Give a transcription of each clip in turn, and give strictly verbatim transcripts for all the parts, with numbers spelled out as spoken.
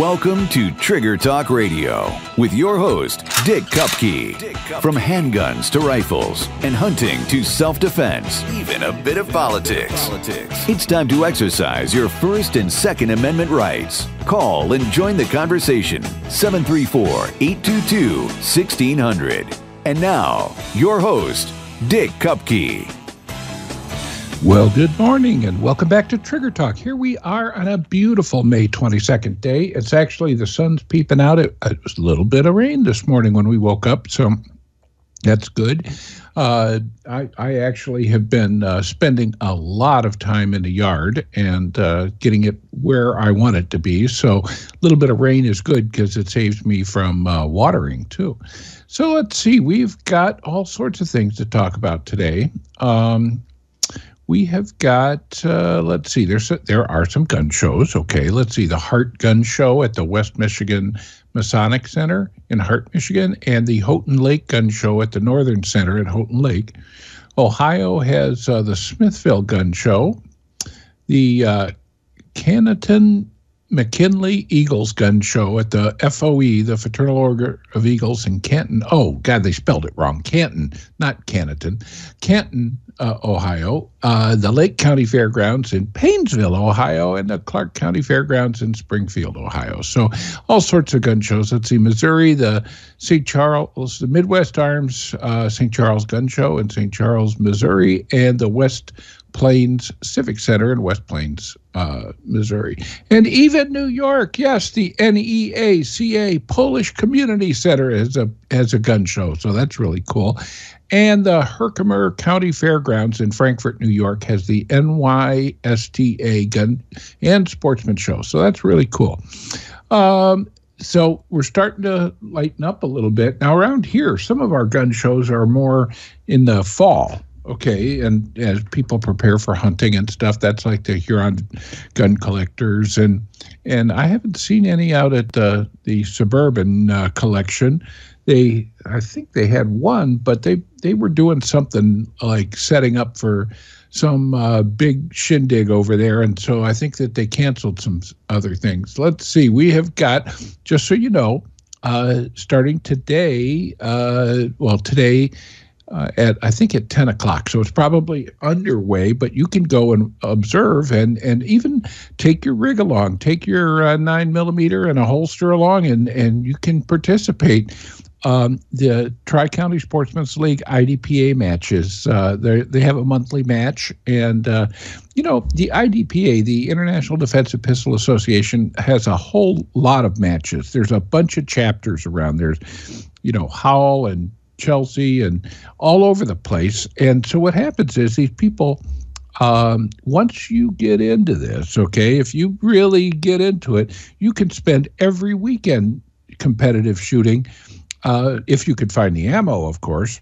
Welcome to Trigger Talk Radio with your host, Dick Kupke. Dick Kupke. From handguns to rifles and hunting to self-defense, even a bit of politics. politics. It's time to exercise your First and Second Amendment rights. Call and join the conversation. seven three four, eight two two, one six zero zero. And now, your host, Dick Kupke. Well, good morning and welcome back to Trigger Talk. Here we are on a beautiful May twenty-second day. It's actually, the sun's peeping out. It, it was a little bit of rain this morning when we woke up, so that's good. Uh, I, I actually have been uh, spending a lot of time in the yard and uh, getting it where I want it to be. So a little bit of rain is good because it saves me from uh, watering too. So let's see, we've got all sorts of things to talk about today. Um, We have got, uh, let's see, there's a, there are some gun shows. Okay, let's see, the Hart Gun Show at the West Michigan Masonic Center in Hart, Michigan, and the Houghton Lake Gun Show at the Northern Center at Houghton Lake. Ohio has uh, the Smithville Gun Show, the uh, Canton McKinley Eagles Gun Show at the F O E, the Fraternal Order of Eagles in Canton. Oh, God, they spelled it wrong. Canton, not Canton. Canton, uh, Ohio. Uh, the Lake County Fairgrounds in Paynesville, Ohio, and the Clark County Fairgrounds in Springfield, Ohio. So all sorts of gun shows. Let's see, Missouri, the Saint Charles, the Midwest Arms uh, Saint Charles Gun Show in Saint Charles, Missouri, and the West Plains Civic Center in West Plains, uh, Missouri. And even New York, yes, the N E A C A Polish Community Center has a, has a gun show, so that's really cool. And the Herkimer County Fairgrounds in Frankfort, New York has the N Y S T A Gun and Sportsman Show, so that's really cool. Um, so we're starting to lighten up a little bit. Now around here, some of our gun shows are more in the fall. Okay, and as people prepare for hunting and stuff, that's like the Huron Gun Collectors, and and I haven't seen any out at the the Suburban uh, Collection. They, I think they had one, but they they were doing something like setting up for some uh, big shindig over there, and so I think that they canceled some other things. Let's see, we have got, just so you know, uh, starting today, uh, well today. Uh, at I think at ten o'clock, so it's probably underway, but you can go and observe and and even take your rig along, take your uh, nine millimeter and a holster along, and and you can participate. Um, the Tri-County Sportsman's League I D P A matches, uh, they they have a monthly match, and uh, you know, the I D P A, the International Defensive Pistol Association, has a whole lot of matches. There's a bunch of chapters around. There's, you know, Howell and Chelsea and all over the place. And so what happens is these people, um, once you get into this, okay, if you really get into it, you can spend every weekend competitive shooting, uh, if you could find the ammo, of course,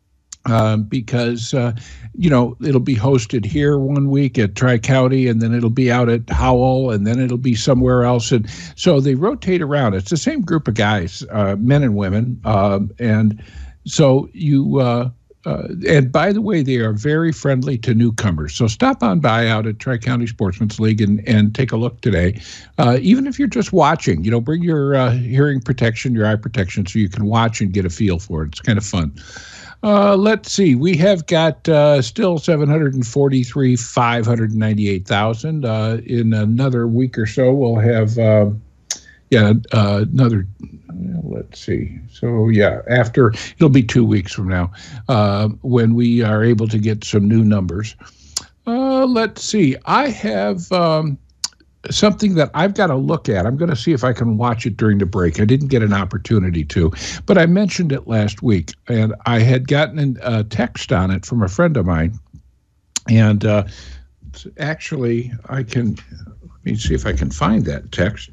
um, because, uh, you know, it'll be hosted here one week at Tri-County, and then it'll be out at Howell, and then it'll be somewhere else. And so they rotate around. It's the same group of guys, uh, men and women, um, and So you, uh, uh, and by the way, they are very friendly to newcomers. So stop on by out at Tri-County Sportsman's League and, and take a look today. Uh, even if you're just watching, you know, bring your uh, hearing protection, your eye protection, so you can watch and get a feel for it. It's kind of fun. Uh, let's see. We have got uh, still seven hundred forty-three, five hundred ninety-eight thousand. Uh, in another week or so, we'll have, uh, yeah, uh, another. Let's see. So, yeah, after, it'll be two weeks from now uh, when we are able to get some new numbers. Uh, let's see. I have um, something that I've got to look at. I'm going to see if I can watch it during the break. I didn't get an opportunity to, but I mentioned it last week, and I had gotten a text on it from a friend of mine. And uh, actually, I can, let me see if I can find that text.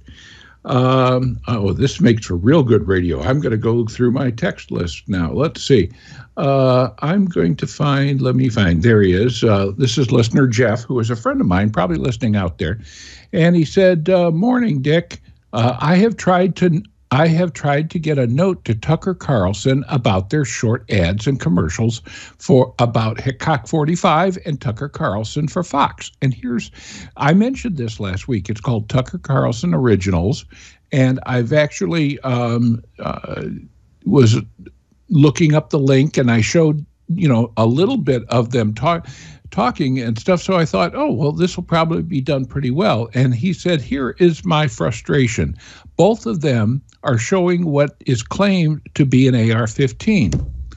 Um, oh, this makes for real good radio. I'm going to go through my text list now. Let's see. Uh, I'm going to find, let me find, there he is. Uh, this is listener Jeff, who is a friend of mine, probably listening out there. And he said, uh, morning, Dick. Uh, I have tried to I have tried to get a note to Tucker Carlson about their short ads and commercials for about Hickok forty-five and Tucker Carlson for Fox. And here's, I mentioned this last week. It's called Tucker Carlson Originals, And I've actually um, uh, was looking up the link, and I showed, you know, a little bit of them talk, talking and stuff. So I thought, oh, well, this will probably be done pretty well. And he said, here is my frustration. Both of them are showing what is claimed to be an A R fifteen.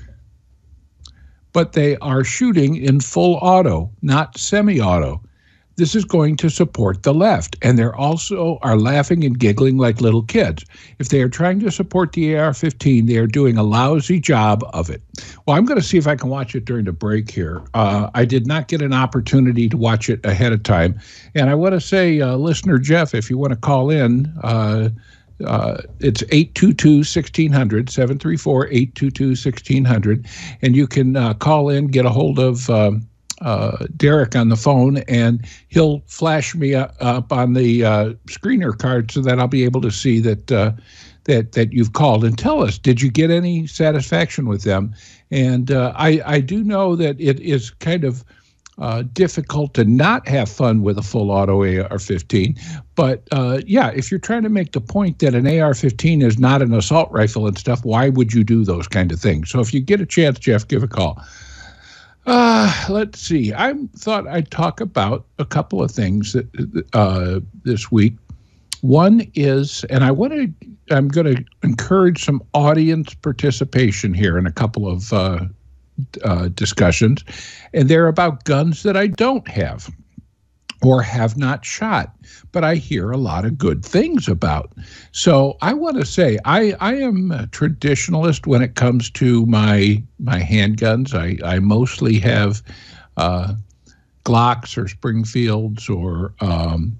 But they are shooting in full auto, not semi-auto. This is going to support the left. And they're also are laughing and giggling like little kids. If they are trying to support the A R fifteen, they are doing a lousy job of it. Well, I'm going to see if I can watch it during the break here. Uh, I did not get an opportunity to watch it ahead of time. And I want to say, uh, listener Jeff, if you want to call in, uh, Uh, it's eight two two, one six zero zero, seven three four, eight two two, one six zero zero, and you can uh, call in, get a hold of um, uh, Derek on the phone, and he'll flash me up, up on the uh, screener card so that I'll be able to see that uh, that that you've called, and tell us, did you get any satisfaction with them? And uh, I, I do know that it is kind of Uh, difficult to not have fun with a full auto A R fifteen. But uh, yeah, if you're trying to make the point that an A R fifteen is not an assault rifle and stuff, why would you do those kind of things? So if you get a chance, Jeff, give a call. Uh, let's see. I thought I'd talk about a couple of things that, uh, this week. One is, and I want to, I'm going to encourage some audience participation here in a couple of uh Uh, discussions, and they're about guns that I don't have or have not shot, but I hear a lot of good things about. So I want to say I, I am a traditionalist when it comes to my my handguns. I, I mostly have uh, Glocks or Springfields or um,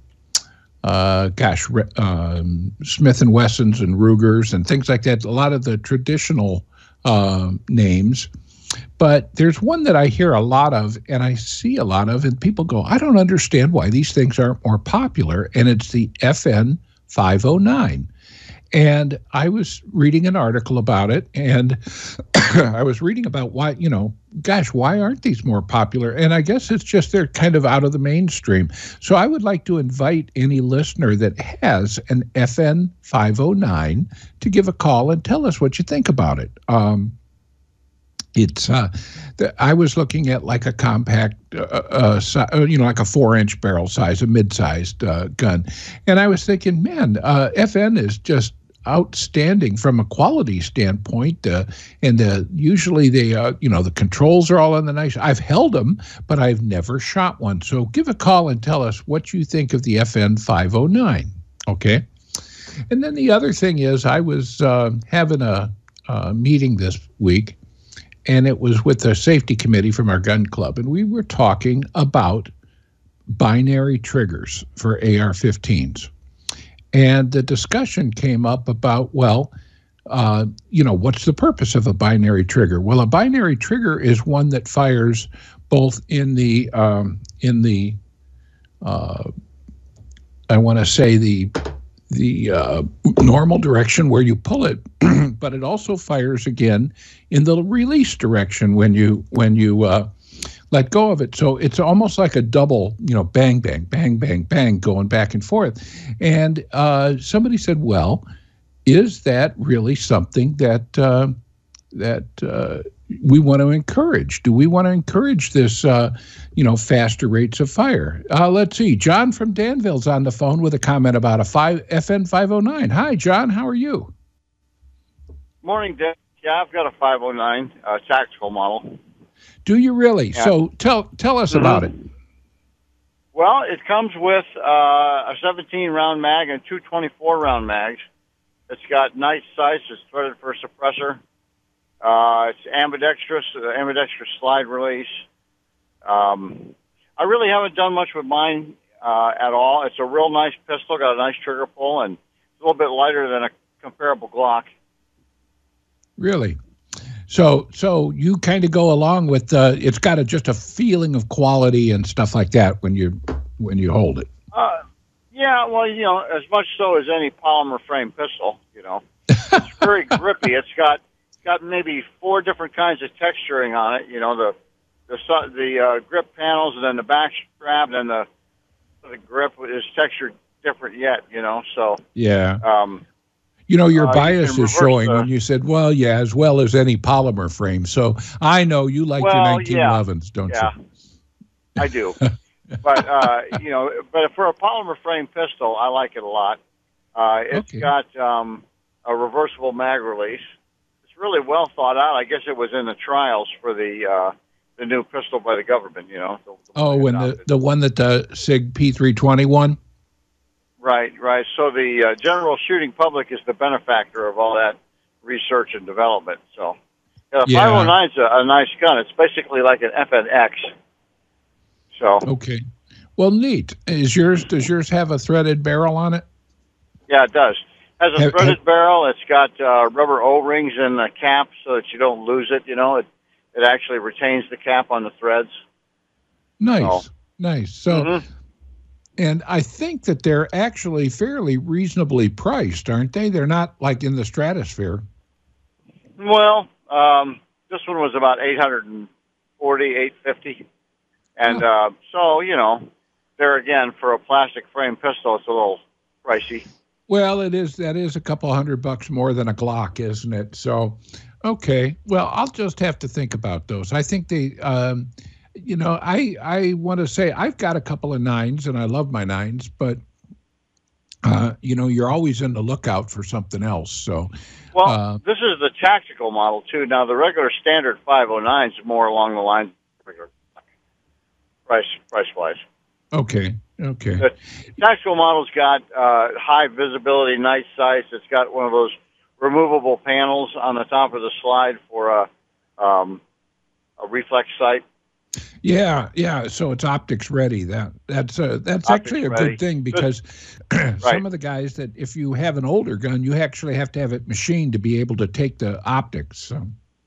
uh, gosh, um, Smith and Wessons and Rugers and things like that. A lot of the traditional uh, names. But there's one that I hear a lot of and I see a lot of, and people go, I don't understand why these things aren't more popular, and it's the F N five oh nine. And I was reading an article about it, and I was reading about why, you know, gosh, why aren't these more popular? And I guess it's just they're kind of out of the mainstream. So I would like to invite any listener that has an F N five oh nine to give a call and tell us what you think about it. Um, It's, uh, the, I was looking at like a compact, uh, uh, si- you know, like a four inch barrel size, a mid-sized uh, gun. And I was thinking, man, uh, F N is just outstanding from a quality standpoint. Uh, and uh, usually they, uh, you know, the controls are all on the nice. I've held them, but I've never shot one. So give a call and tell us what you think of the F N five oh nine. Okay. And then the other thing is I was uh, having a, a meeting this week, and it was with the safety committee from our gun club, and we were talking about binary triggers for A R fifteens. And the discussion came up about, well, uh, you know, what's the purpose of a binary trigger? Well, a binary trigger is one that fires both in the, um, in the, uh, I want to say the, the uh, normal direction where you pull it, but it also fires again in the release direction when you when you uh, let go of it. So it's almost like a double, you know, bang, bang, bang, bang, bang, going back and forth. And uh, somebody said, well, is that really something that uh, that uh, we want to encourage? Do we want to encourage this, uh, you know, faster rates of fire? Uh, let's see. John from Danville's on the phone with a comment about a five F N five oh nine. Hi, John. How are you? Morning, Dick. Yeah, I've got a five oh nine uh, tactical model. Do you really? Yeah. So tell tell us mm-hmm. about it. Well, it comes with uh, a seventeen round mag and two twenty-four round mags. It's got nice sights. It's threaded for a suppressor. Uh, it's ambidextrous, uh, ambidextrous slide release. Um, I really haven't done much with mine uh, at all. It's a real nice pistol, got a nice trigger pull, and it's a little bit lighter than a comparable Glock. Really? So so you kind of go along with, uh, it's got a, just a feeling of quality and stuff like that when you when you hold it. Uh, yeah, well, you know, as much so as any polymer frame pistol, you know. It's very grippy. It's got got maybe four different kinds of texturing on it. You know, the the the uh, grip panels, and then the back strap, and then the the grip is textured different yet, you know. So yeah. Um, You know, your uh, bias you is showing the, when you said, well, yeah, as well as any polymer frame. So I know you like well, your nineteen elevens, yeah, don't yeah, you? I do. But, uh, you know, but for a polymer frame pistol, I like it a lot. Uh, it's Okay. got um, a reversible mag release. It's really well thought out. I guess it was in the trials for the uh, the new pistol by the government, you know. The, the Oh, and the, the one that the SIG P three twenty-one? Right, right. So the uh, general shooting public is the benefactor of all that research and development. So yeah, the Yeah. five oh nine is a, a nice gun. It's basically like an F N X. So Okay. Well, neat. Is yours, does yours have a threaded barrel on it? yeah, it does. It has a Have- threaded have- barrel. It's got uh, rubber O-rings in the cap so that you don't lose it. You know, it it actually retains the cap on the threads. Nice, Oh. nice. So, Mhm. and I think that they're actually fairly reasonably priced, aren't they? They're not like in the stratosphere. Well, um, this one was about eight hundred forty, eight fifty, and uh, so you know, there again for a plastic frame pistol, it's a little pricey. Well, it is. That is a couple hundred bucks more than a Glock, isn't it? So, okay. Well, I'll just have to think about those. I think they, um, you know, I I want to say I've got a couple of nines, and I love my nines, but uh, you know, you're always in the lookout for something else. So, Well, uh, this is the tactical model too. Now, the regular standard five oh nine is more along the lines of regular price price wise. okay, okay, The tactical model's got uh, high visibility, night sights. It's got one of those removable panels on the top of the slide for a um, a reflex sight. yeah, yeah. So it's optics ready. That that's uh, that's Optics actually a ready. good thing because some of the guys that if you have an older gun, you actually have to have it machined to be able to take the optics. So.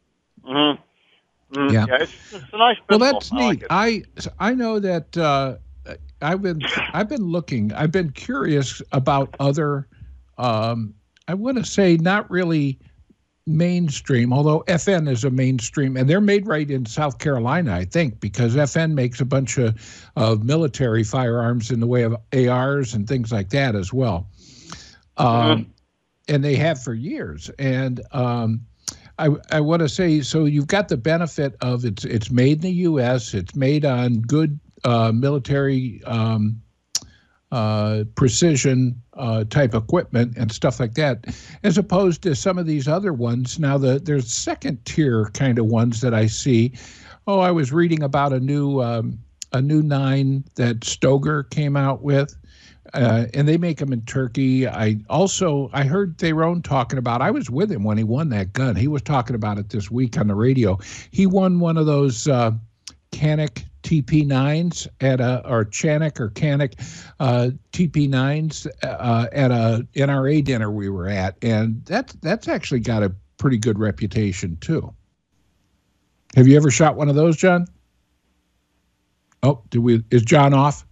Mm-hmm. Mm, Yeah. yeah, it's, it's a nice Well, pistol. that's I like neat. it. I I know that uh, I've been I've been looking. I've been curious about other. Um, I want to say not really mainstream, although F N is a mainstream, and they're made right in South Carolina, I think, because F N makes a bunch of, of military firearms in the way of A Rs and things like that as well. Um, Mhm. And they have for years. And um, I, I want to say, so you've got the benefit of it's it's made in the U S, it's made on good uh, military um, uh, precision uh, type equipment and stuff like that, as opposed to some of these other ones. Now, the there's second tier kind of ones that I see. Oh, I was reading about a new um, a new nine that Stoeger came out with. Uh, and they make them in Turkey. I also, I heard Theron talking about, I was with him when he won that gun. He was talking about it this week on the radio. He won one of those uh, Canik T P nines at a, or Chanik or Canik uh, T P nines uh, at a N R A dinner we were at. And that's, that's actually got a pretty good reputation too. Have you ever shot one of those, John? Oh, did we, is John off?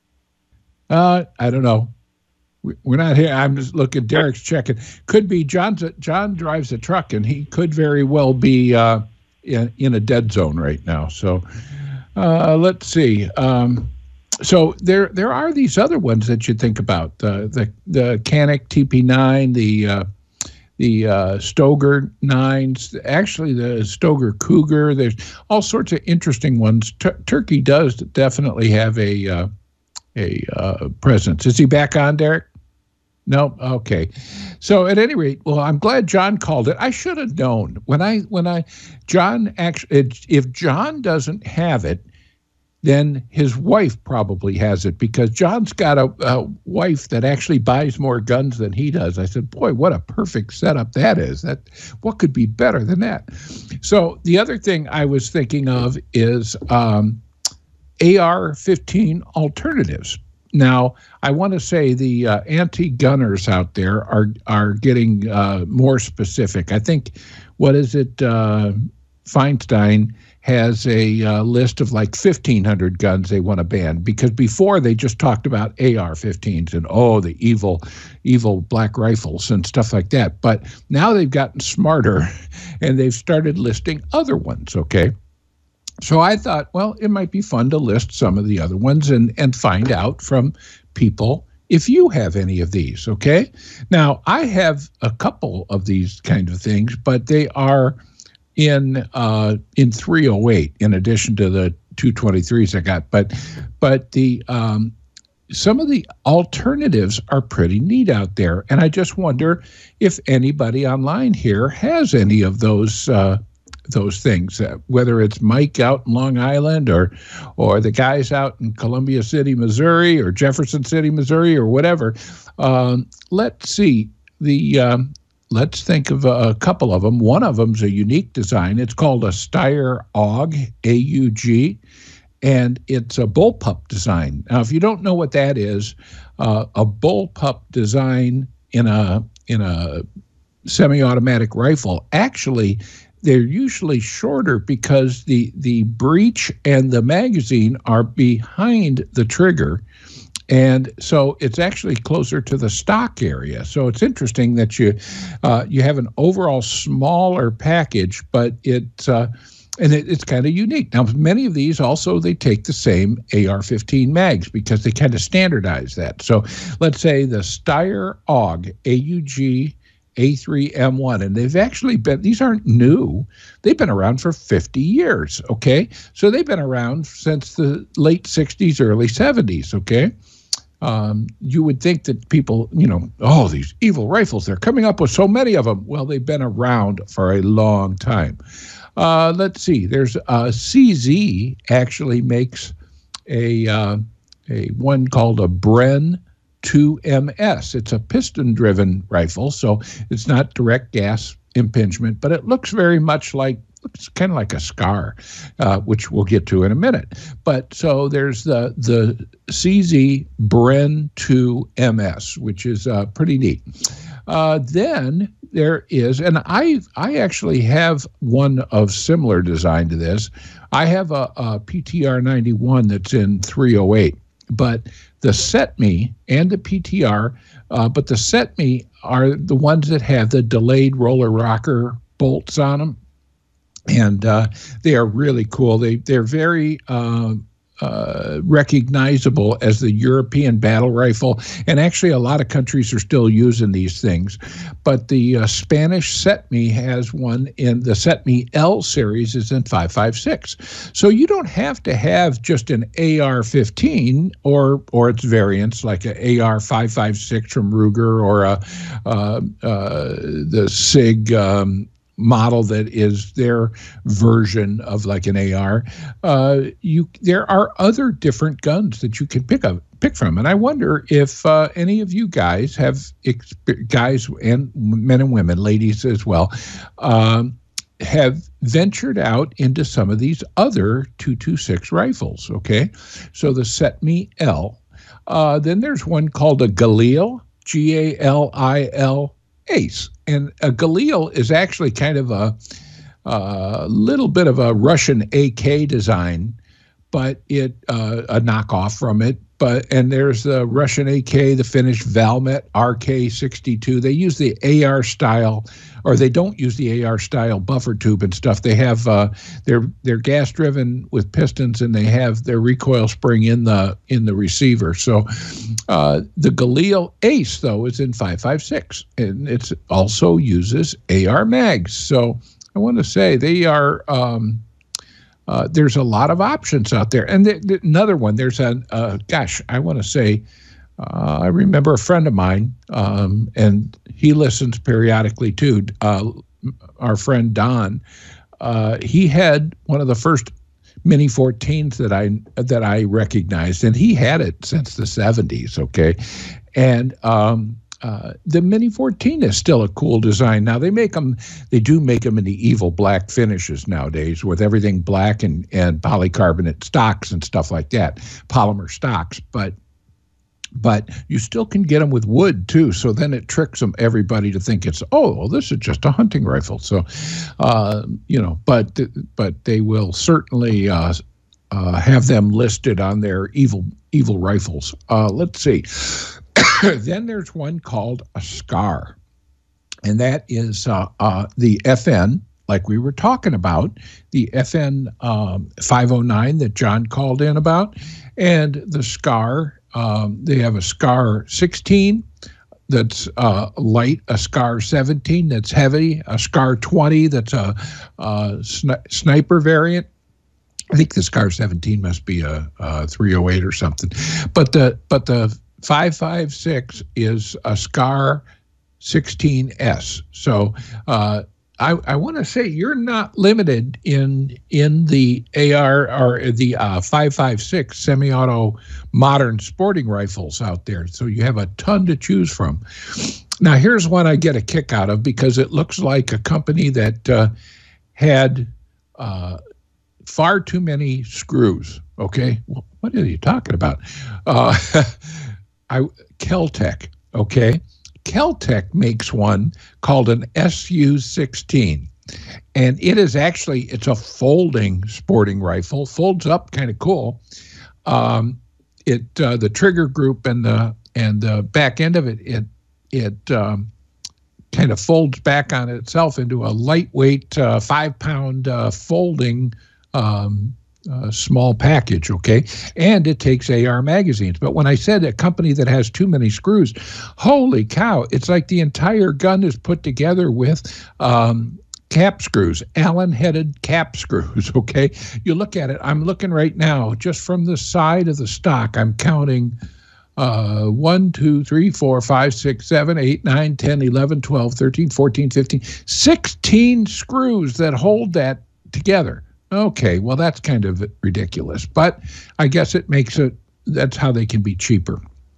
Uh, I don't know. We- We're not here. I'm just looking. Derek's checking. Could be John's. A, John drives a truck, and he could very well be uh, in, in a dead zone right now. So uh, let's see. Um, so there there are these other ones that you think about. The the the Canik T P nine, the uh, the uh, Stoeger nines, actually the Stoeger Cougar. There's all sorts of interesting ones. Tur- Turkey does definitely have a uh, a uh, presence. Is he back on, Derek? No? Okay. So at any rate, well, I'm glad John called it. I should have known. When I, when I, John actually, if John doesn't have it, then his wife probably has it, because John's got a, a wife that actually buys more guns than he does. I said, boy, what a perfect setup that is. That, what could be better than that? So the other thing I was thinking of is, um, A R fifteen alternatives. Now, I want to say the uh, anti-gunners out there are are getting uh, more specific. I think, what is it, uh, Feinstein has a uh, list of like fifteen hundred guns they want to ban, because before they just talked about A R fifteens and, oh, the evil, evil black rifles and stuff like that. But now they've gotten smarter and they've started listing other ones, okay? So I thought, well, it might be fun to list some of the other ones and, and find out from people if you have any of these, okay? Now, I have a couple of these kind of things, but they are in uh, in three oh eight in addition to the two twenty-threes I got. But but the um, some of the alternatives are pretty neat out there, and I just wonder if anybody online here has any of those uh, those things, uh, whether it's Mike out in Long Island or or the guys out in Columbia City, Missouri, or Jefferson City, Missouri, or whatever. Um, let's see. The um, let's think of a, a couple of them. One of them's a unique design. It's called a Steyr A U G, A U G, and it's a bullpup design. Now, if you don't know what that is, uh, a bullpup design in a in a semi-automatic rifle, actually, they're usually shorter because the the breech and the magazine are behind the trigger. And so it's actually closer to the stock area. So it's interesting that you uh, you have an overall smaller package, but it's uh, and it, it's kind of unique. Now, many of these also, they take the same A R fifteen mags because they kind of standardize that. So let's say the Steyr A U G, A U G A three M one, and they've actually been, these aren't new, they've been around for fifty years, okay? So they've been around since the late sixties, early seventies, okay? Um, you would think that people, you know, oh, these evil rifles, they're coming up with so many of them. Well, they've been around for a long time. Uh, let's see, there's uh, C Z actually makes a, uh, a one called a Bren two M S. It's a piston-driven rifle, so it's not direct gas impingement, but it looks very much like, looks kind of like a SCAR, uh, which we'll get to in a minute. But so there's the the C Z Bren two M S, which is uh, pretty neat. Uh, then there is, and I I actually have one of similar design to this. I have a, a P T R ninety-one that's in three oh eight, but the S E T M I and the P T R, uh, but the S E T M I are the ones that have the delayed roller rocker bolts on them, and uh, they are really cool. They they're very uh, uh, recognizable as the European battle rifle, and actually a lot of countries are still using these things. But the uh, Spanish S E T M I has one in the S E T M I L series, is in five five six. So you don't have to have just an A R fifteen or or its variants like an A R five five six from Ruger, or a uh, uh, the SIG um, model that is their version of like an A R. Uh, you there are other different guns that you can pick up pick from, and I wonder if uh, any of you guys have exp- guys and men and women, ladies as well, um, have ventured out into some of these other two twenty-six rifles. Okay, so the S E T M I L. Uh, then there's one called a Galil, G A L I L Ace. And a Galil is actually kind of a, a little bit of a Russian A K design, but it uh, a knockoff from it. But and there's the Russian A K, the Finnish Valmet R K sixty-two. They use the A R style, or they don't use the A R style buffer tube and stuff. They have uh, they're they're gas driven with pistons, and they have their recoil spring in the in the receiver. So uh, the Galil Ace though is in five five six, and it also uses A R mags. So I want to say they are. Um, Uh, there's a lot of options out there. And th- th- another one, there's a, uh, gosh, I want to say, uh, I remember a friend of mine, um, and he listens periodically too, uh, our friend Don. Uh, he had one of the first Mini fourteens that I that I recognized, and he had it since the seventies, okay? And um Uh, the Mini fourteen is still a cool design. Now, they make them, they do make them in the evil black finishes nowadays with everything black and, and polycarbonate stocks and stuff like that, polymer stocks. But but you still can get them with wood, too. So then it tricks them, everybody to think it's, oh, well, this is just a hunting rifle. So, uh, you know, but but they will certainly uh, uh, have them listed on their evil evil rifles. Uh, let's see. Then there's one called a SCAR, and that is uh, uh, the F N, like we were talking about, the F N um, five oh nine that John called in about, and the SCAR Um, they have a SCAR sixteen that's uh, light, a SCAR seventeen that's heavy, a SCAR twenty that's a, a sni- sniper variant. I think the SCAR seventeen must be a, a three oh eight or something. But the but the five five six is a SCAR sixteen S. So uh, I, I want to say you're not limited in in the A R or the uh, five five six semi-auto modern sporting rifles out there. So you have a ton to choose from. Now, here's one I get a kick out of because it looks like a company that uh, had uh, far too many screws. Okay, well, what are you talking about? Uh, I Kel-Tec. Okay. Kel-Tec makes one called an S U sixteen, and it is actually, it's a folding sporting rifle, folds up, kind of cool. Um, it uh, the trigger group and the and the back end of it, it it um, kind of folds back on itself into a lightweight uh, five pound uh, folding um, uh, small package, okay? And it takes A R magazines. But when I said a company that has too many screws, holy cow, it's like the entire gun is put together with um, cap screws, Allen-headed cap screws, okay? You look at it, I'm looking right now, just from the side of the stock, I'm counting uh, one, two, three, four, five, six, seven, eight, nine, ten, eleven, twelve, thirteen, fourteen, fifteen, sixteen screws that hold that together. Okay, well, that's kind of ridiculous, but I guess it makes it, that's how they can be cheaper.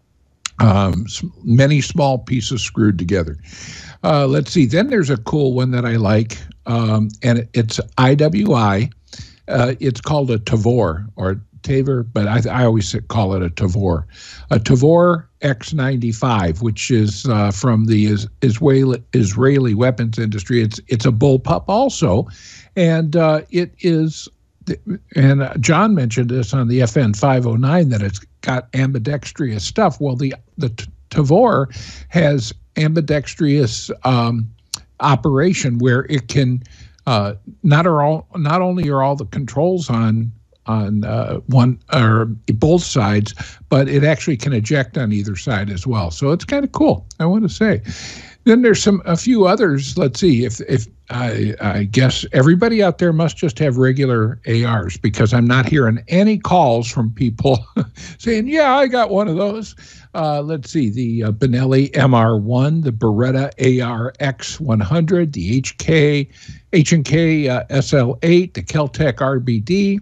Um, many small pieces screwed together. Uh, let's see, then there's a cool one that I like, um, and it's I W I. Uh, it's called a Tavor, or Tavor, but I, I always call it a Tavor. A Tavor X ninety-five, which is uh, from the is, Israeli, Israeli weapons industry. It's, it's a bullpup also. And uh, it is, and John mentioned this on the F N five oh nine, that it's got ambidextrous stuff. Well, the the Tavor has ambidextrous um, operation where it can uh, not are all not only are all the controls on on uh, one or both sides, but it actually can eject on either side as well. So it's kind of cool, I want to say. Then there's some a few others. Let's see if if I, I guess everybody out there must just have regular A Rs, because I'm not hearing any calls from people saying, "Yeah, I got one of those." Uh, let's see, the uh, Benelli M R one, the Beretta A R X one hundred, the H K H and K uh, S L eight, the Kel-Tec R B D,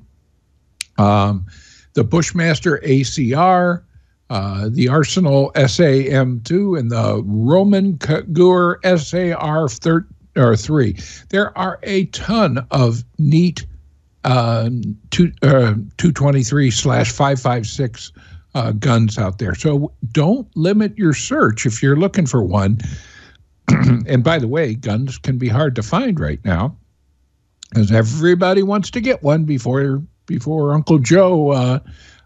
um, the Bushmaster A C R. Uh, the Arsenal S A M two and the Roman Kagur S A R three. There are a ton of neat uh, two, uh, two twenty-three slash five five six uh, guns out there. So don't limit your search if you're looking for one. And by the way, guns can be hard to find right now, because everybody wants to get one before before Uncle Joe uh,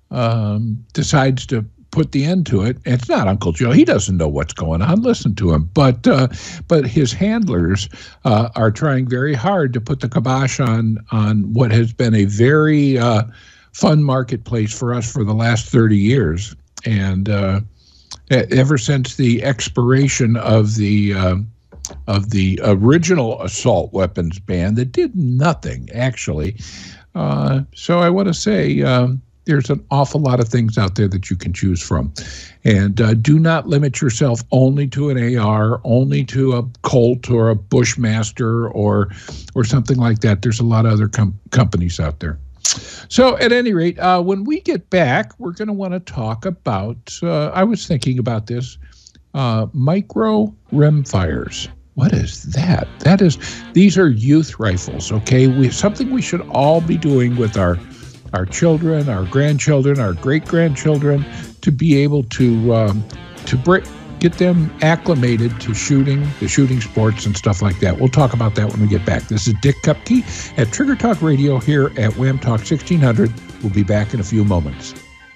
um, decides to put the end to it. It's not Uncle Joe. He doesn't know what's going on. Listen to him. But uh, but his handlers uh, are trying very hard to put the kibosh on on what has been a very uh, fun marketplace for us for the last thirty years. And uh, ever since the expiration of the uh, of the original assault weapons ban that did nothing, actually. Uh, so I want to say, um, there's an awful lot of things out there that you can choose from. And uh, do not limit yourself only to an A R, only to a Colt or a Bushmaster or or something like that. There's a lot of other com- companies out there. So at any rate, uh, when we get back, we're going to want to talk about, uh, I was thinking about this, uh, micro rimfires. What is that? That is, these are youth rifles, okay? We something we should all be doing with our our children, our grandchildren, our great-grandchildren, to be able to um, to br- get them acclimated to shooting, the shooting sports and stuff like that. We'll talk about that when we get back. This is Dick Kupke at Trigger Talk Radio here at Wham Talk sixteen hundred. We'll be back in a few moments.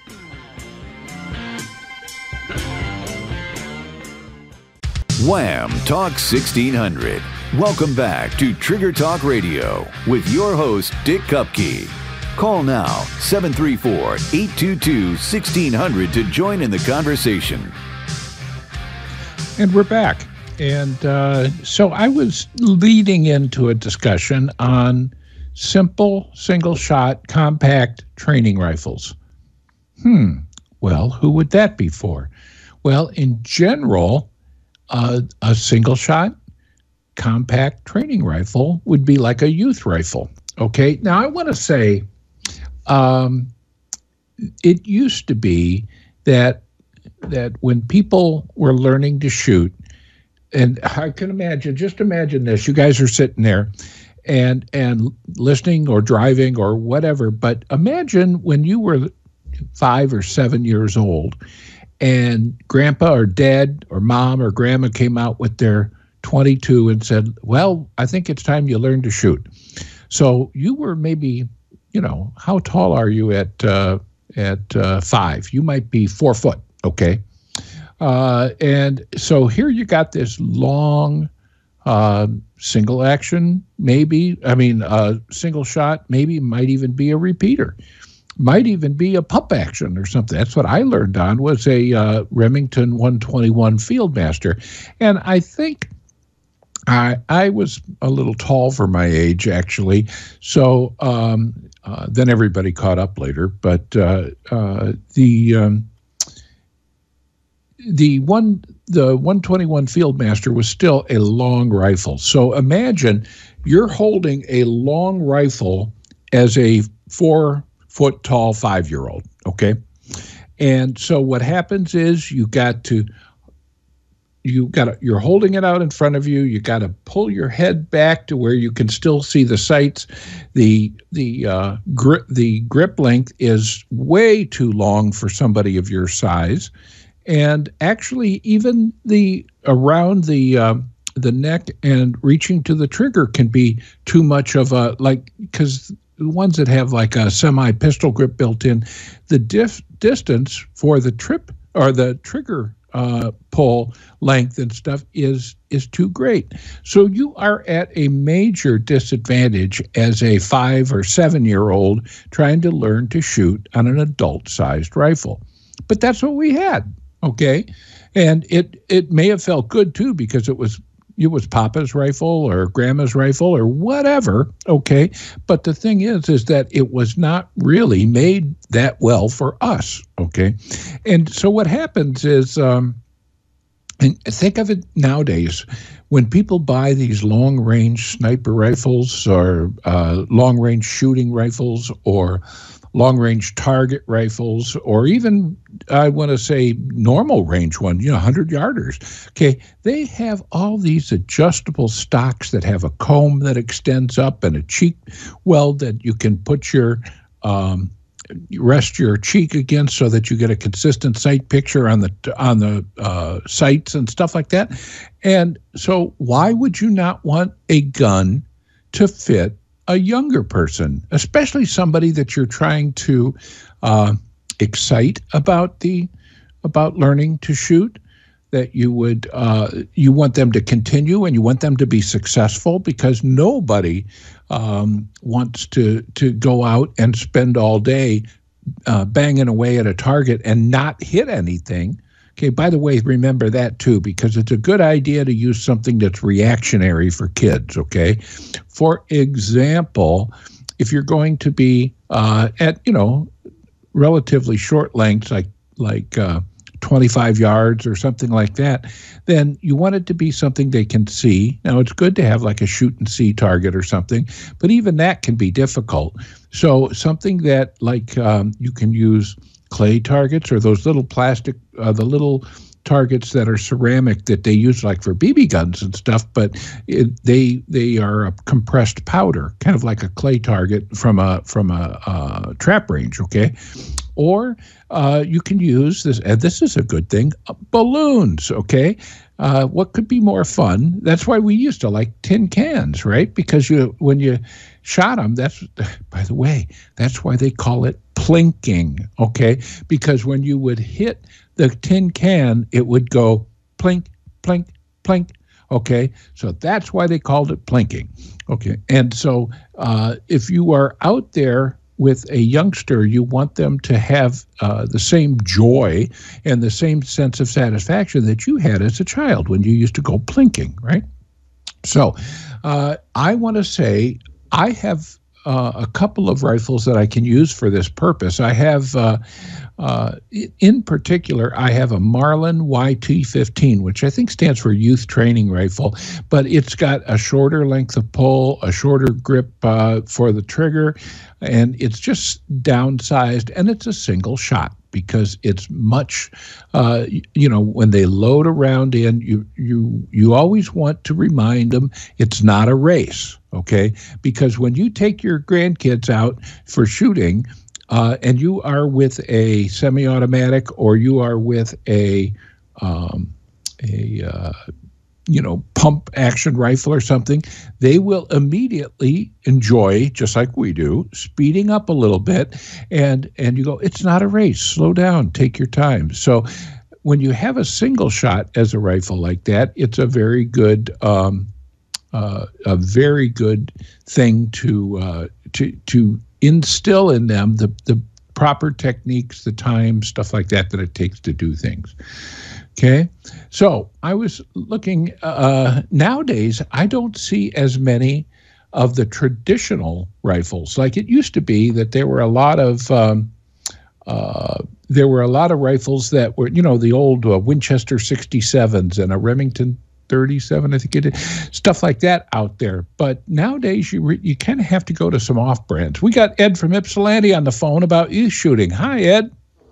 Wham Talk sixteen hundred. Welcome back to Trigger Talk Radio with your host, Dick Kupke. Call now, seven three four, eight two two, one six zero zero to join in the conversation. And we're back. And uh, so I was leading into a discussion on simple, single-shot, compact training rifles. Hmm. Well, who would that be for? Well, in general, uh, a single-shot, compact training rifle would be like a youth rifle. Okay? Now, I want to say um, it used to be that that when people were learning to shoot, and I can imagine, just imagine this, you guys are sitting there and and listening or driving or whatever, but imagine when you were five or seven years old and grandpa or dad or mom or grandma came out with their twenty-two and said, well, I think it's time you learn to shoot. So you were maybe, you know, how tall are you at uh, at uh, five? You might be four foot, okay? Uh, and so here you got this long uh, single action, maybe, I mean, uh, single shot, maybe might even be a repeater, might even be a pump action or something. That's what I learned on, was a uh, Remington one twenty-one Fieldmaster. And I think I I was a little tall for my age, actually. So um, uh, then everybody caught up later. But uh, uh, the um, the one the one twenty-one Fieldmaster was still a long rifle. So imagine you're holding a long rifle as a four foot tall five year old. Okay, and so what happens is you got to. You got to, you're holding it out in front of you. You got to pull your head back to where you can still see the sights. The the uh, grip the grip length is way too long for somebody of your size, and actually even the around the uh, the neck and reaching to the trigger can be too much of a, like, because the ones that have like a semi pistol grip built in, the diff distance for the trip or the trigger Uh, pull length and stuff is is too great. So you are at a major disadvantage as a five or seven year old trying to learn to shoot on an adult sized rifle. But that's what we had, okay? And it it may have felt good too, because it was it was Papa's rifle or Grandma's rifle or whatever, okay? But the thing is, is that it was not really made that well for us, okay? And so what happens is, um, and think of it nowadays, when people buy these long-range sniper rifles or uh, long-range shooting rifles or long-range target rifles, or even, I want to say, normal range one, you know, hundred-yarders. Okay, they have all these adjustable stocks that have a comb that extends up and a cheek weld that you can put your, um, rest your cheek against so that you get a consistent sight picture on the on the uh, sights and stuff like that. And so why would you not want a gun to fit a younger person, especially somebody that you're trying to uh, excite about the about learning to shoot? That you would uh, you want them to continue and you want them to be successful, because nobody um, wants to to go out and spend all day uh, banging away at a target and not hit anything. Okay, by the way, remember that too, because it's a good idea to use something that's reactionary for kids, okay? For example, if you're going to be uh, at, you know, relatively short lengths, like, like uh, twenty-five yards or something like that, then you want it to be something they can see. Now, it's good to have like a shoot and see target or something, but even that can be difficult. So something that like um, you can use clay targets or those little plastic, uh, the little targets that are ceramic that they use like for B B guns and stuff, but it, they they are a compressed powder, kind of like a clay target from a from a, a trap range, okay? Or uh, you can use this, and this is a good thing, uh, balloons, okay? Uh, what could be more fun? That's why we used to like tin cans, right? Because you when you shot them, that's, by the way, that's why they call it plinking, okay? Because when you would hit the tin can, it would go plink, plink, plink, okay? So that's why they called it plinking, okay? And so uh, if you are out there with a youngster, you want them to have uh, the same joy and the same sense of satisfaction that you had as a child when you used to go plinking, right? So uh, I want to say I have uh, a couple of rifles that I can use for this purpose. I have, uh, uh, in particular, I have a Marlin Y T fifteen, which I think stands for Youth Training Rifle, but it's got a shorter length of pull, a shorter grip uh, for the trigger, and it's just downsized, and it's a single shot because it's much, uh, you know, when they load a round in, you you you always want to remind them it's not a race, okay? Because when you take your grandkids out for shooting, uh, and you are with a semi-automatic or you are with a um, a uh, you know, pump action rifle or something, they will immediately enjoy, just like we do, speeding up a little bit. And, and you go, it's not a race. Slow down. Take your time. So when you have a single shot as a rifle like that, it's a very good, um, uh, a very good thing to, uh, to, to instill in them the, the proper techniques, the time, stuff like that, that it takes to do things. Okay, so I was looking, uh, nowadays, I don't see as many of the traditional rifles. Like it used to be that there were a lot of, um, uh, there were a lot of rifles that were, you know, the old uh, Winchester sixty-sevens and a Remington thirty-seven, I think it is, stuff like that out there. But nowadays, you re- you kind of have to go to some off-brands. We got Ed from Ypsilanti on the phone about youth shooting. Hi, Ed.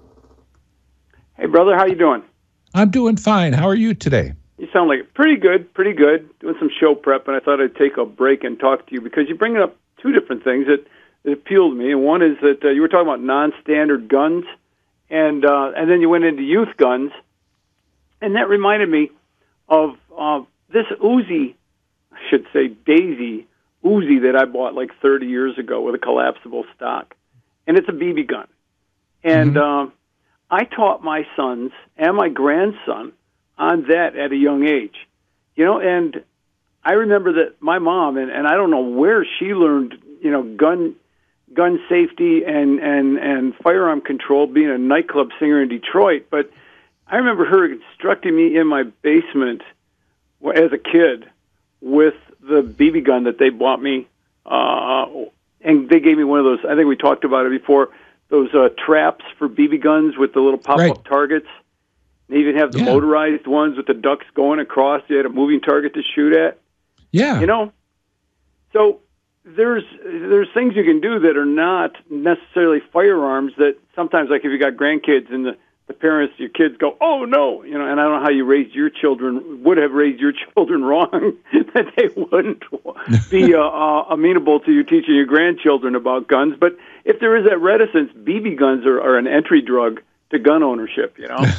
Hey, brother, how you doing? I'm doing fine. How are you today? You sound like pretty good, pretty good. Doing some show prep, and I thought I'd take a break and talk to you because you bring up two different things that, that appeal to me. And one is that uh, you were talking about non-standard guns, and uh, and then you went into youth guns, and that reminded me of uh, this Uzi, I should say Daisy Uzi that I bought like thirty years ago with a collapsible stock, and it's a B B gun, and. Mm-hmm. Uh, I taught my sons and my grandson on that at a young age, you know, and I remember that my mom, and, and I don't know where she learned, you know, gun gun safety and, and, and firearm control being a nightclub singer in Detroit, but I remember her instructing me in my basement as a kid with the B B gun that they bought me, uh, and they gave me one of those, I think we talked about it before, those uh, traps for B B guns with the little pop-up right. targets. They even have the yeah. motorized ones with the ducks going across. You had a moving target to shoot at. Yeah. You know? So there's there's things you can do that are not necessarily firearms that sometimes, like if you got grandkids and the, the parents, your kids go, oh, no. You know, and I don't know how you raised your children, would have raised your children wrong, that they wouldn't be uh, uh, amenable to you teaching your grandchildren about guns. But if there is that reticence, B B guns are, are an entry drug to gun ownership, you know?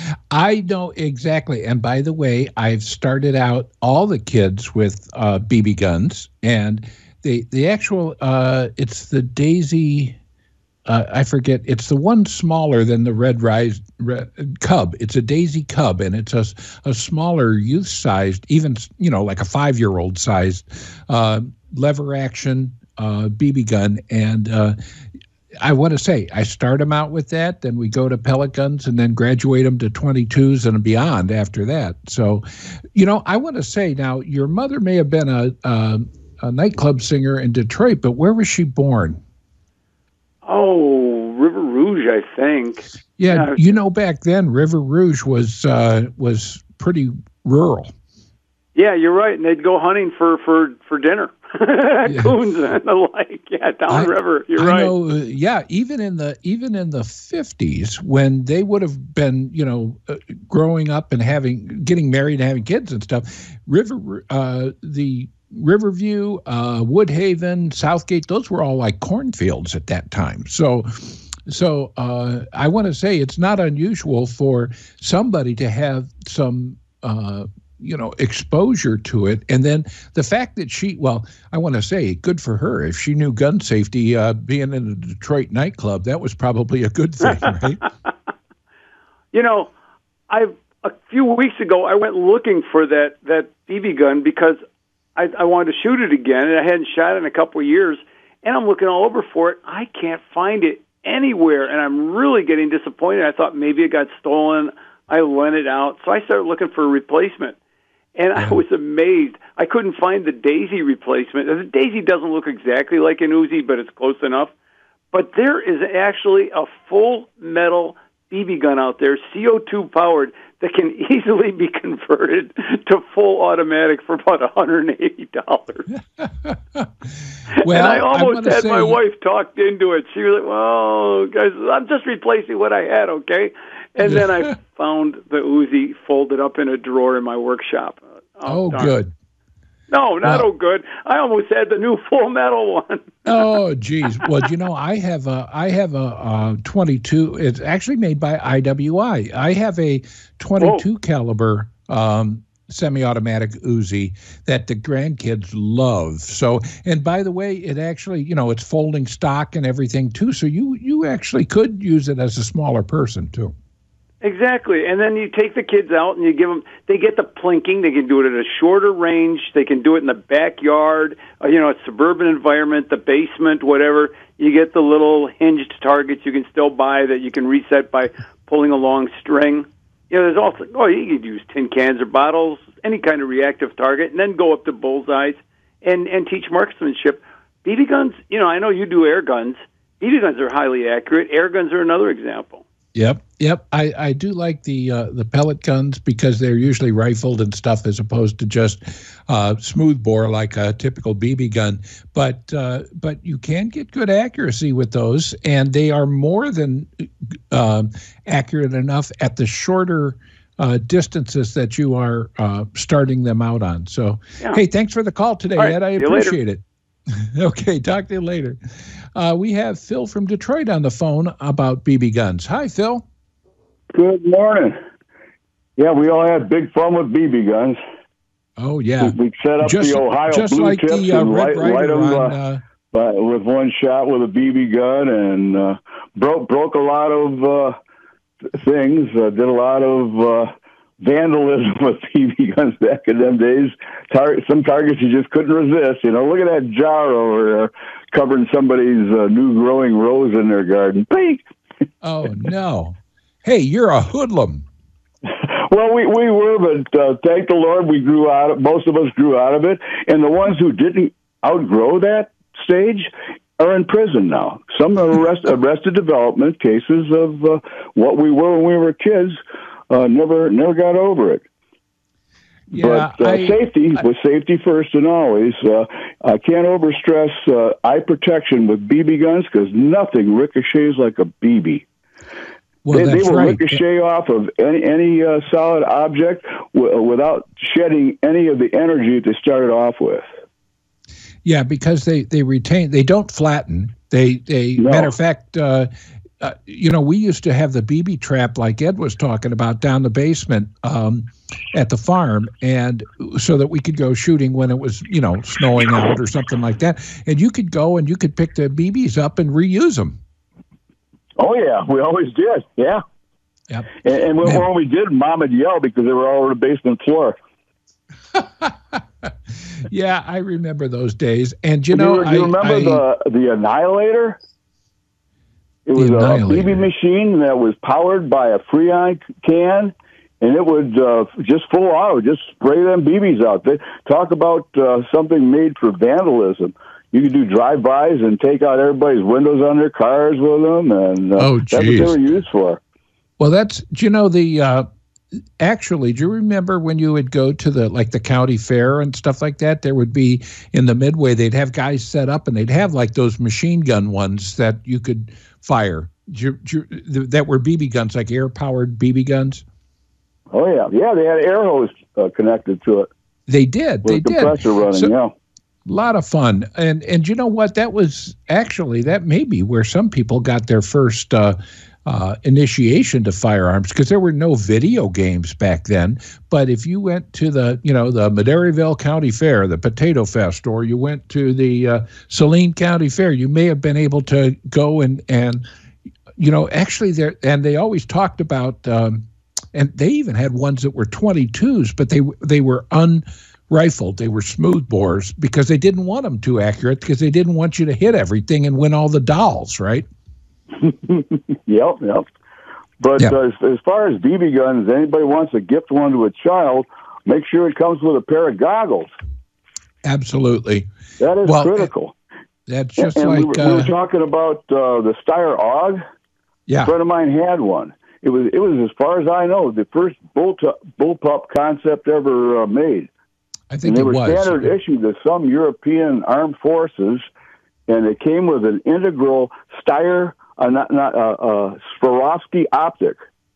I know exactly. And by the way, I've started out all the kids with uh, B B guns, and the the actual, uh, it's the Daisy, uh, I forget, it's the one smaller than the Red Rise Red, Cub. It's a Daisy Cub, and it's a, a smaller youth-sized, even, you know, like a five-year-old sized uh, lever action Uh, B B gun, and uh, I want to say I start them out with that, then we go to pellet guns, and then graduate them to twenty-twos and beyond after that. So, you know, I want to say now, your mother may have been a, a, a nightclub singer in Detroit, but where was she born? Oh, River Rouge, I think. Yeah, yeah. You know, back then River Rouge was uh, was pretty rural. Yeah, you're right, and they'd go hunting for for for dinner. Yeah. Coons and the like, yeah, downriver. You're I right. know, uh, yeah, even in the even in the fifties, when they would have been, you know, uh, growing up and having getting married and having kids and stuff, River, uh, the Riverview, uh, Woodhaven, Southgate, those were all like cornfields at that time. So. So uh, I want to say it's not unusual for somebody to have some. Uh, you know, exposure to it. And then the fact that she, well, I want to say good for her. If she knew gun safety, uh, being in a Detroit nightclub, that was probably a good thing, right? You know, I a few weeks ago, I went looking for that, that B B gun because I, I wanted to shoot it again, and I hadn't shot it in a couple of years. and I'm looking all over for it. I can't find it anywhere, and I'm really getting disappointed. I thought maybe it got stolen. I lent it out, so I started looking for a replacement, and I was amazed. I couldn't find the Daisy replacement. The Daisy doesn't look exactly like an Uzi, but it's close enough. But there is actually a full metal B B gun out there, C O two powered, that can easily be converted to full automatic for about one hundred eighty dollars. Well, and I almost had say, my wife talked into it. She was like, well, guys, I'm just replacing what I had, okay? And then I found the Uzi folded up in a drawer in my workshop. Oh, oh good. No, not well, oh good. I almost had the new full metal one. Oh, geez. Well, you know, I have a, I have a, a twenty-two. It's actually made by I W I. I have a twenty-two Whoa. Caliber um, semi-automatic Uzi that the grandkids love. So, and by the way, it actually, you know, it's folding stock and everything too. So you, you actually could use it as a smaller person too. Exactly, and then you take the kids out and you give them, they get the plinking, they can do it at a shorter range, they can do it in the backyard, uh, you know, a suburban environment, the basement, whatever. You get the little hinged targets you can still buy that you can reset by pulling a long string. You know, there's also, oh, you could use tin cans or bottles, any kind of reactive target, and then go up to bullseyes and, and teach marksmanship. B B guns, you know, I know you do air guns. B B guns are highly accurate. Air guns are another example. Yep, yep. I, I do like the uh, the pellet guns because they're usually rifled and stuff as opposed to just uh, smooth bore like a typical B B gun. But uh, but you can get good accuracy with those, and they are more than uh, accurate enough at the shorter uh, distances that you are uh, starting them out on. So, yeah. Hey, thanks for the call today, right. Ed. I appreciate it. Okay, talk to you later. Uh, we have Phil from Detroit on the phone about B B guns. Hi, Phil. Good morning. Yeah, we all had big fun with B B guns. Oh, yeah. We, we set up just, the Ohio just blue like tips the, uh, and Red light, light them on, uh, uh, by, with one shot with a B B gun, and uh, broke broke a lot of uh, things. Uh, did a lot of uh, vandalism with B B guns back in them days. Tar- some targets you just couldn't resist. You know, look at that jar over there covering somebody's uh, new growing rose in their garden. Pink. Oh, no. Hey, you're a hoodlum. Well, we, we were, but uh, thank the Lord we grew out of, most of us grew out of it. And the ones who didn't outgrow that stage are in prison now. Some are arrest, arrested development cases of uh, what we were when we were kids. Uh, never never got over it. Yeah, but uh, I, safety I, was safety first and always. Uh, I can't overstress uh, eye protection with B B guns because nothing ricochets like a B B. Well, they, that's they will right. ricochet off of any any uh, solid object w- without shedding any of the energy they started off with. Yeah, because they, they retain, they don't flatten. They, they no. Matter of fact, uh, uh, you know, we used to have the B B trap like Ed was talking about down the basement um, at the farm, and so that we could go shooting when it was, you know, snowing out or something like that. And you could go and you could pick the B Bs up and reuse them. Oh, yeah, we always did, yeah. Yep. And, and when, when we did, Mom would yell because they were all over the basement floor. Yeah, I remember those days. And, you know, do you, do you remember I, the, the Annihilator? It was a B B machine that was powered by a Freon can, and it would uh, just full out, just spray them B Bs out. They talk about uh, something made for vandalism. You could do drive-bys and take out everybody's windows on their cars with them, and uh, oh, that's what they were used for. Well, that's, you know, the, uh, actually, do you remember when you would go to the, like the county fair and stuff like that? There would be, in the midway, they'd have guys set up and they'd have like those machine gun ones that you could fire, do, do, that were B B guns, like air-powered B B guns. Oh, yeah. Yeah, they had air hose uh, connected to it. They did. With they a compressor did. running, so, yeah. A lot of fun. And and you know what? That was actually, that may be where some people got their first uh, uh, initiation to firearms, because there were no video games back then. But if you went to the, you know, the Maderaville County Fair, the Potato Fest, or you went to the uh, Saline County Fair, you may have been able to go and, and you know, actually there, and they always talked about, um, and they even had ones that were twenty-twos, but they they were un rifled. They were smooth bores because they didn't want them too accurate because they didn't want you to hit everything and win all the dolls, right? Yep, yep. But yep. Uh, as, as far as B B guns, anybody wants to gift one to a child, make sure it comes with a pair of goggles. Absolutely. That is well, critical. That's just and like... We were, uh, we were talking about uh, the Steyr A U G. Yeah. A friend of mine had one. It was, it was as far as I know, the first bull t- bullpup concept ever uh, made. I think and they it were was. standard issue to some European armed forces, and it came with an integral Steyr, uh, not, not uh, uh, Swarovski optic.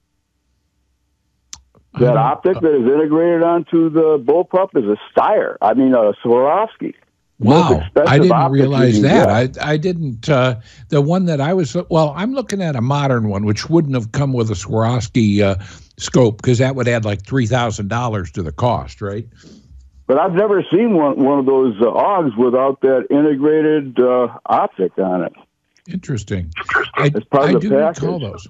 That optic that is integrated onto the bullpup is a Steyr. I mean, a Swarovski. Wow, I didn't realize that. Get. I I didn't. Uh, the one that I was, well, I'm looking at a modern one, which wouldn't have come with a Swarovski uh, scope because that would add like three thousand dollars to the cost, right? But I've never seen one, one of those uh, A U Gs without that integrated uh, optic on it. Interesting. I, It's part I of the do package. recall those.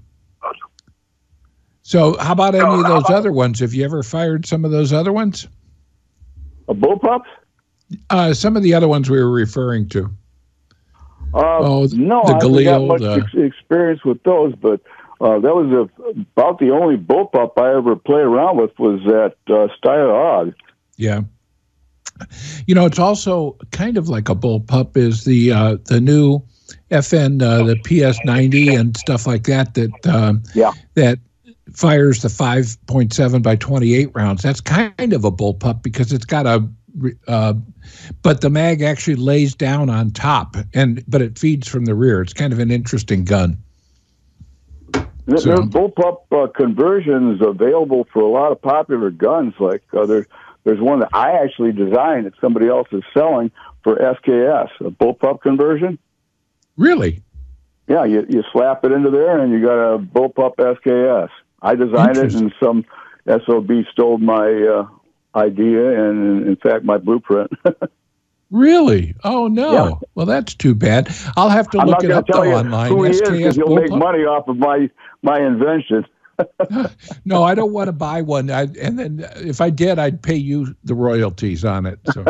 So how about any of those other ones? Have you ever fired some of those other ones? A bullpup? Uh, some of the other ones we were referring to. Uh, oh, no, the I Galil, haven't got much the... ex- experience with those, but uh, that was a, about the only bullpup I ever played around with was that uh, Steyr A U G. Yeah. You know, it's also kind of like a bullpup is the uh, the new F N, uh, the P S ninety and stuff like that, that, um, yeah. that fires the five point seven by twenty-eight rounds. That's kind of a bullpup because it's got a, uh, but the mag actually lays down on top, and but it feeds from the rear. It's kind of an interesting gun. There So- are bullpup uh, conversions available for a lot of popular guns. Like uh, there, there's one that I actually designed that somebody else is selling for S K S, a bullpup conversion. Really? Yeah, you, you slap it into there, and you got a bullpup S K S. I designed it, and some S O B stole my uh, idea, and in fact, my blueprint. Really? Oh, no. Yeah. Well, that's too bad. I'll have to I'm look not it going up, to tell though, you online. who he is S K S because you'll make bullpup? money off of my my invention. No, I don't want to buy one. I, and then if I did, I'd pay you the royalties on it. So,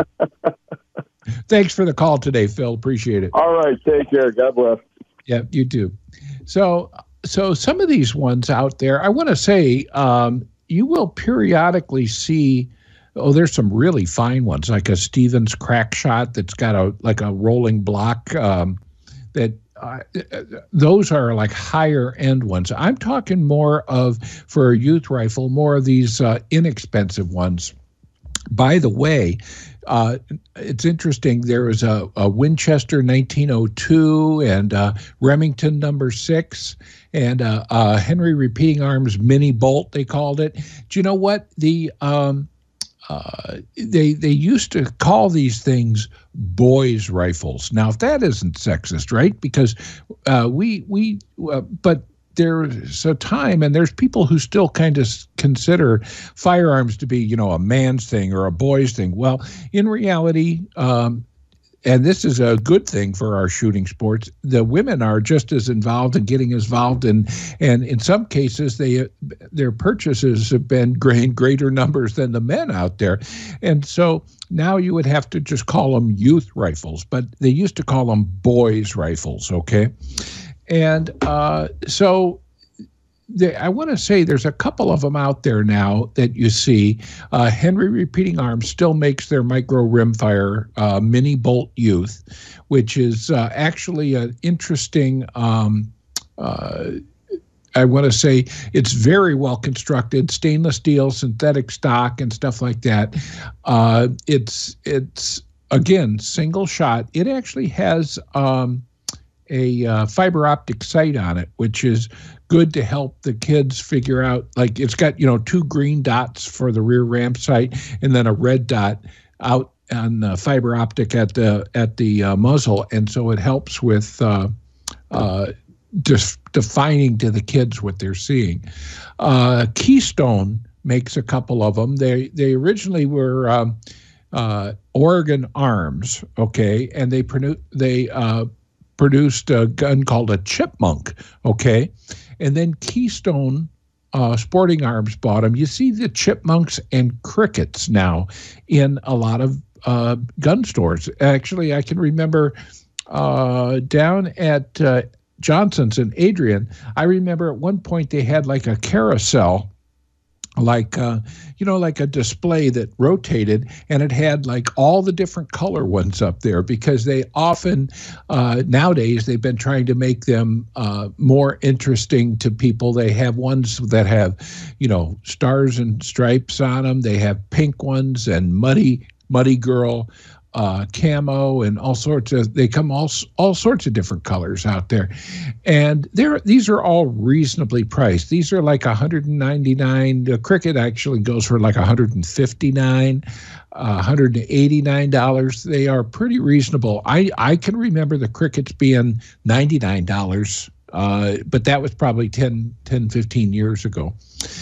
thanks for the call today, Phil. Appreciate it. All right, take care. God bless. Yeah, you too. So, so some of these ones out there, I want to say, um, you will periodically see. Oh, there's some really fine ones, like a Stevens crack shot that's got a like a rolling block. Um, that uh, those are like higher end ones. I'm talking more of, for a youth rifle, more of these uh, inexpensive ones. By the way, uh, it's interesting. There was a, a Winchester nineteen oh two and uh, Remington number six and uh, uh, Henry Repeating Arms mini bolt, they called it. Do you know what? The um, uh, they they used to call these things boys' rifles. Now, if that isn't sexist, right? Because uh, we we uh, but. There's a time, and there's people who still kind of consider firearms to be, you know, a man's thing or a boy's thing. Well, in reality, um, and this is a good thing for our shooting sports, the women are just as involved and getting involved, in, and in some cases, they their purchases have been in greater numbers than the men out there. And so now you would have to just call them youth rifles, but they used to call them boys' rifles, okay? And uh, so they, I want to say there's a couple of them out there now that you see. Uh, Henry Repeating Arms still makes their micro rimfire uh, mini bolt youth, which is uh, actually an interesting, um, uh, I want to say it's very well constructed, stainless steel, synthetic stock, and stuff like that. Uh, it's, it's again, single shot. It actually has... Um, a uh, fiber optic sight on it, which is good to help the kids figure out, like it's got, you know, two green dots for the rear ramp sight and then a red dot out on the fiber optic at the at the uh, muzzle. And so it helps with uh, uh, just defining to the kids what they're seeing. Uh, Keystone makes a couple of them. They, they originally were um, uh, Oregon Arms, okay, and they produ- they uh, produced a gun called a Chipmunk, okay? And then Keystone uh, Sporting Arms bought them. You see the chipmunks and crickets now in a lot of uh, gun stores. Actually, I can remember uh, down at uh, Johnson's in Adrian, I remember at one point they had like a carousel, like, uh, you know, like a display that rotated, and it had like all the different color ones up there, because they often, uh, nowadays, they've been trying to make them uh, more interesting to people. They have ones that have, you know, stars and stripes on them. They have pink ones and muddy, muddy girl, uh, camo, and all sorts of, they come all, all sorts of different colors out there. And they're, these are all reasonably priced. These are like one hundred ninety-nine dollars. The cricket actually goes for like one hundred fifty-nine dollars, uh, one hundred eighty-nine dollars. They are pretty reasonable. I, I can remember the crickets being ninety-nine dollars, uh, but that was probably ten, fifteen years ago.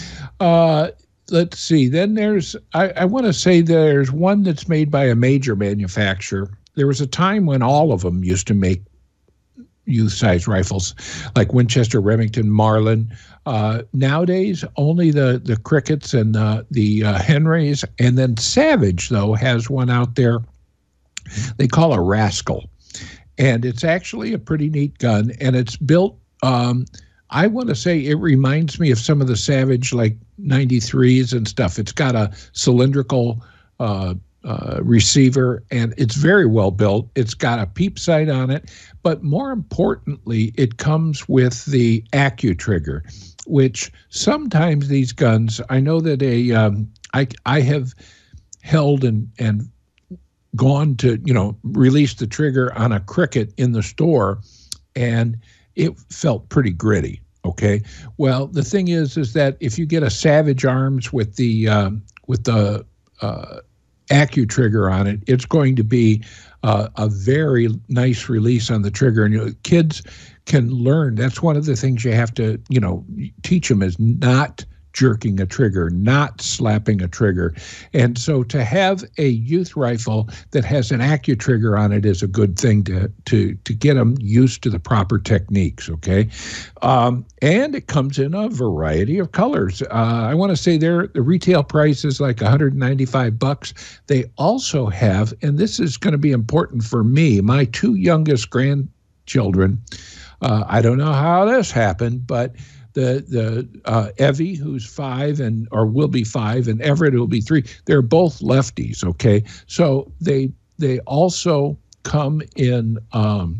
Uh, Let's see. Then there's, I, I want to say there's one that's made by a major manufacturer. There was a time when all of them used to make youth-size rifles, like Winchester, Remington, Marlin. Uh, nowadays, only the, the Crickets and uh, the uh, Henrys. And then Savage, though, has one out there they call a Rascal. And it's actually a pretty neat gun, and it's built, um, I want to say it reminds me of some of the Savage, like ninety-threes and stuff. It's got a cylindrical uh, uh, receiver, and it's very well built. It's got a peep sight on it, but more importantly, it comes with the AccuTrigger, which sometimes these guns, I know that a um, I I have held and and gone to, you know, release the trigger on a Cricket in the store, and it felt pretty gritty. Okay. Well, the thing is, is that if you get a Savage Arms with the um, with the uh, AccuTrigger on it, it's going to be uh, a very nice release on the trigger, and you know, kids can learn. That's one of the things you have to, you know, teach them, is not jerking a trigger, not slapping a trigger. And so to have a youth rifle that has an AccuTrigger on it is a good thing to to to get them used to the proper techniques, okay? Um, and it comes in a variety of colors. Uh, I want to say their the retail price is like one hundred ninety-five bucks. They also have, and this is going to be important for me, my two youngest grandchildren, uh, I don't know how this happened, but The the uh, Evie, who's five and or will be five, and Everett, who'll be three. They're both lefties. Okay, so they they also come in um,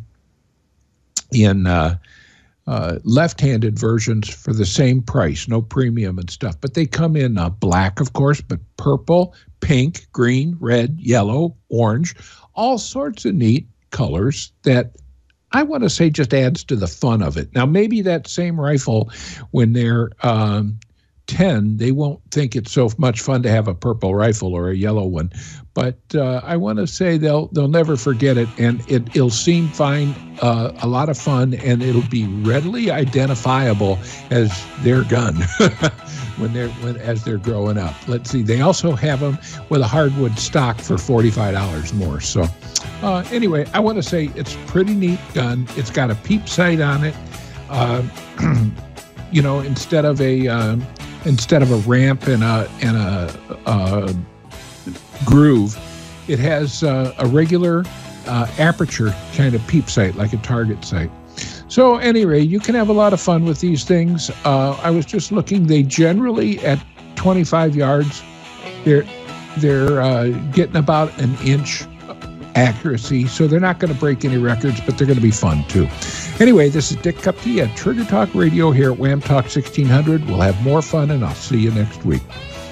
in uh, uh, left-handed versions for the same price, no premium and stuff. But they come in uh, black, of course, but purple, pink, green, red, yellow, orange, all sorts of neat colors that I want to say just adds to the fun of it. Now, maybe that same rifle, when they're um, ten, they won't think it's so much fun to have a purple rifle or a yellow one. But uh, I want to say they'll they'll never forget it, and it, it'll seem fine, uh, a lot of fun, and it'll be readily identifiable as their gun when they're when as they're growing up. Let's see. They also have them with a hardwood stock for forty-five dollars more. So uh, anyway, I want to say it's a pretty neat gun. It's got a peep sight on it. Uh, you know, instead of a uh, instead of a ramp and a and a, a groove, it has uh, a regular uh, aperture kind of peep sight, like a target sight. So anyway, you can have a lot of fun with these things. Uh, I was just looking; they generally at twenty-five yards, they're they're uh, getting about an inch accuracy, so they're not going to break any records, but they're going to be fun too. Anyway, this is Dick Kupke at Trigger Talk Radio here at Wham Talk sixteen hundred. We'll have more fun, and I'll see you next week.